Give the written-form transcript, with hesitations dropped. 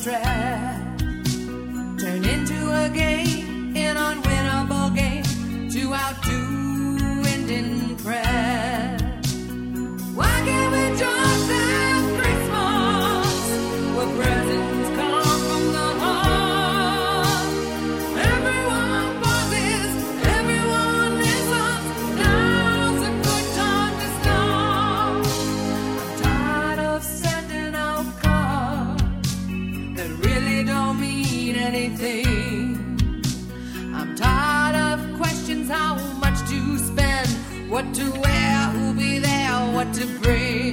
stress turn into a game, an unwinnable game to outdo and impress. Why can't we just have Christmas where presents come from the heart? Everyone pauses, everyone listens. Now's a good time to start. I'm tired of sending out cards that really don't mean anything. I'm tired of questions, how much to spend, what to wear, who'll be there, what to bring.